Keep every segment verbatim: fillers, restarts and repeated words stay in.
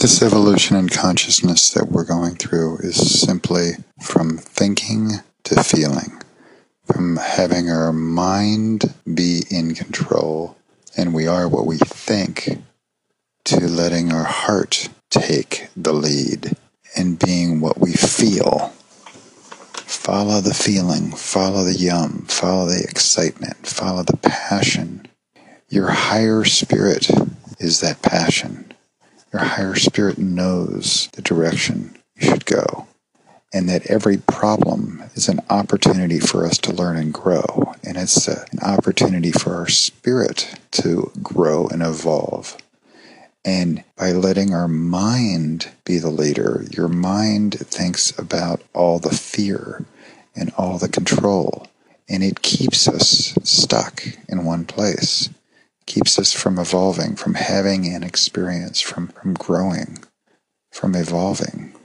This evolution in consciousness that we're going through is simply from thinking to feeling, from having our mind be in control, and we are what we think, to letting our heart take the lead and being what we feel. Follow the feeling, follow the yum, follow the excitement, follow the passion. Your higher spirit is that passion. Your higher spirit knows the direction you should go, and that every problem is an opportunity for us to learn and grow, and it's a, an opportunity for our spirit to grow and evolve. And by letting our mind be the leader, your mind thinks about all the fear and all the control, and it keeps us stuck in one place. Keeps us from evolving, from having an experience, from, from growing, from evolving.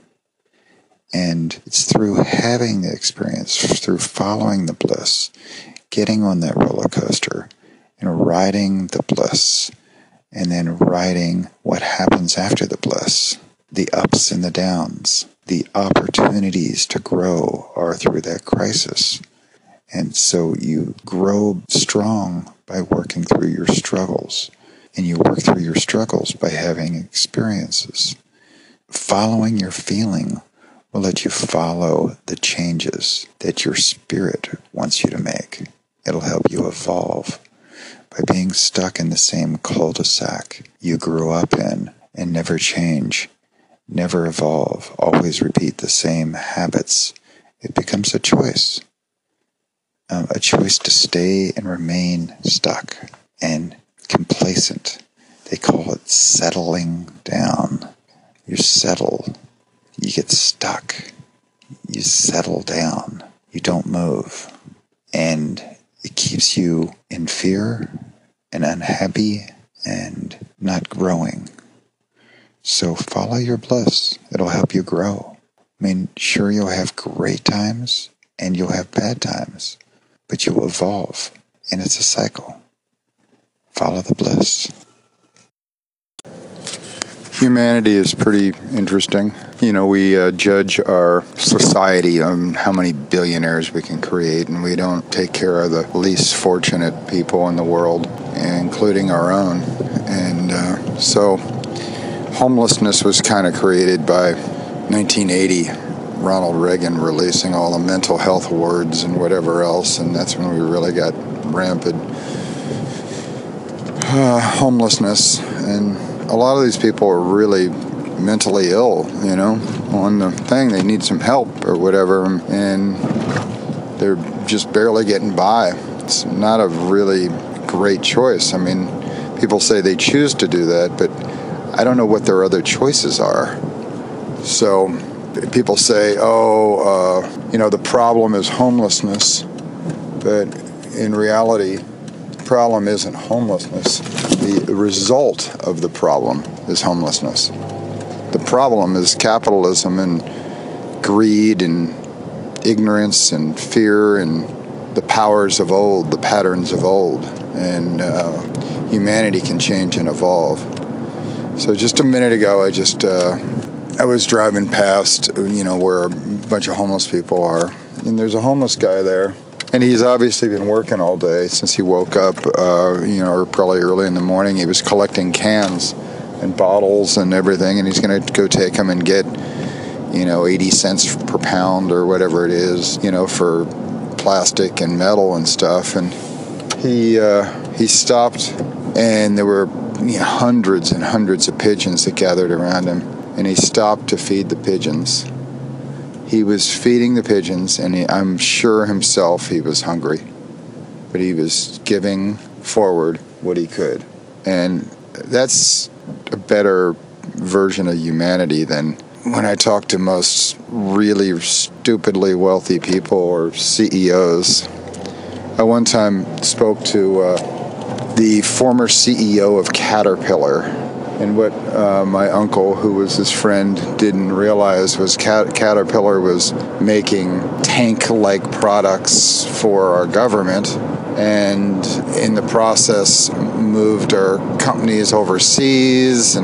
And it's through having the experience, through following the bliss, getting on that roller coaster and riding the bliss, and then riding what happens after the bliss, the ups and the downs. The opportunities to grow are through that crisis. And so you grow strong by working through your struggles. And you work through your struggles by having experiences. Following your feeling will let you follow the changes that your spirit wants you to make. It'll help you evolve by being stuck in the same cul-de-sac you grew up in and never change, never evolve, always repeat the same habits. It becomes a choice. Um, a choice to stay and remain stuck and complacent. They call it settling down. You settle. You get stuck. You settle down. You don't move. And it keeps you in fear and unhappy and not growing. So follow your bliss. It'll help you grow. I mean, sure, you'll have great times and you'll have bad times, but you'll evolve, and it's a cycle. Follow the bliss. Humanity is pretty interesting. You know, we uh, judge our society on how many billionaires we can create, and we don't take care of the least fortunate people in the world, including our own. And uh, so homelessness was kind of created by nineteen eighty. Ronald Reagan releasing all the mental health awards and whatever else, and that's when we really got rampant uh, homelessness. And a lot of these people are really mentally ill, you know, on the thing. They need some help or whatever, and they're just barely getting by. It's not a really great choice. I mean, people say they choose to do that, but I don't know what their other choices are. So people say, oh, uh, you know, the problem is homelessness. But in reality, the problem isn't homelessness. The result of the problem is homelessness. The problem is capitalism and greed and ignorance and fear and the powers of old, the patterns of old. And uh, humanity can change and evolve. So just a minute ago, I just... Uh, I was driving past, you know, where a bunch of homeless people are, and there's a homeless guy there, and he's obviously been working all day since he woke up, uh, you know, or probably early in the morning. He was collecting cans and bottles and everything, and he's going to go take them and get, you know, eighty cents per pound or whatever it is, you know, for plastic and metal and stuff. And he uh, he stopped, and there were you know, hundreds and hundreds of pigeons that gathered around him. And he stopped to feed the pigeons. He was feeding the pigeons, and he, I'm sure himself he was hungry. But he was giving forward what he could. And that's a better version of humanity than when I talk to most really stupidly wealthy people or C E Os. I one time spoke to uh, the former C E O of Caterpillar. And what uh, my uncle, who was his friend, didn't realize was Cat- Caterpillar was making tank-like products for our government, and in the process moved our companies overseas and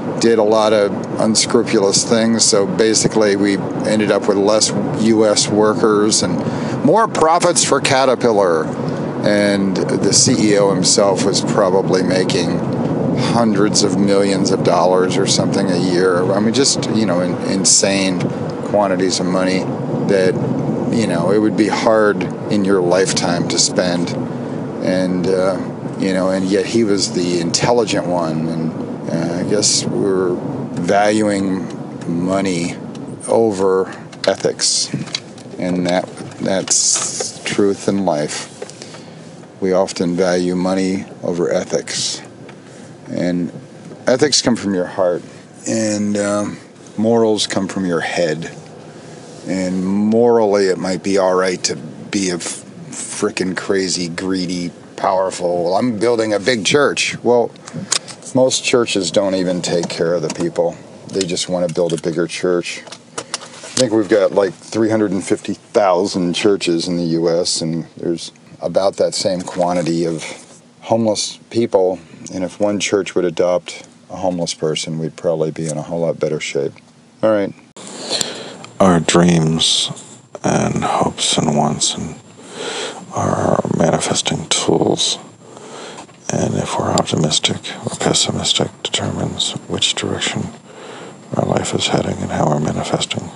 did a lot of unscrupulous things. So basically, we ended up with less U S workers and more profits for Caterpillar. And the C E O himself was probably making hundreds of millions of dollars or something a year. I mean, just, you know, in, insane quantities of money that, you know, it would be hard in your lifetime to spend. And, uh, you know, and yet he was the intelligent one. And uh, I guess we're valuing money over ethics. And that that's truth in life. We often value money over ethics. And ethics come from your heart. And um, morals come from your head. And morally, it might be all right to be a f- frickin' crazy, greedy, powerful, well, I'm building a big church. Well, most churches don't even take care of the people. They just want to build a bigger church. I think we've got like three hundred fifty thousand churches in the U S, and there's about that same quantity of homeless people. And if one church would adopt a homeless person, we'd probably be in a whole lot better shape. All right. Our dreams and hopes and wants and are manifesting tools. And if we're optimistic or pessimistic, determines which direction our life is heading and how we're manifesting.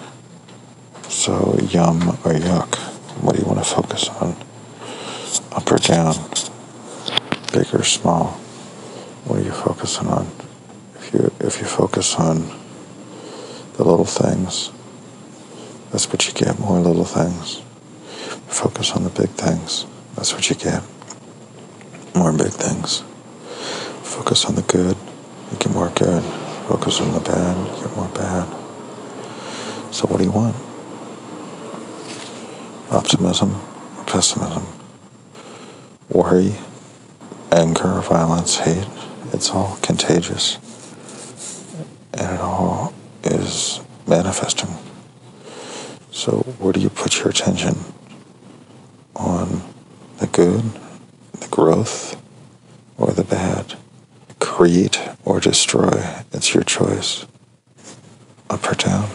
So, yum or yuck, what do you want to focus on? Up or down? Big or small? What are you focusing on? If you if you focus on the little things, that's what you get, more little things. Focus on the big things, that's what you get, more big things. Focus on the good, you get more good. Focus on the bad, you get more bad. So what do you want? Optimism or pessimism? Worry, anger, violence, hate, it's all contagious. And it all is manifesting. So where do you put your attention? On the good, the growth, or the bad? Create or destroy, it's your choice. Up or down?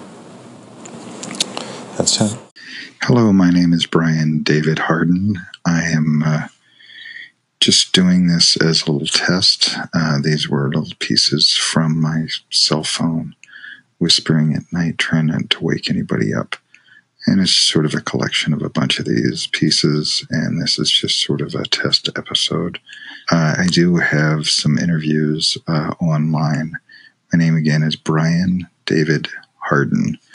That's it. Hello, my name is Brian David Harden. I am uh, just doing this as a little test. Uh, these were little pieces from my cell phone, whispering at night, trying not to wake anybody up. And it's sort of a collection of a bunch of these pieces, and this is just sort of a test episode. Uh, I do have some interviews uh, online. My name again is Brian David Harden.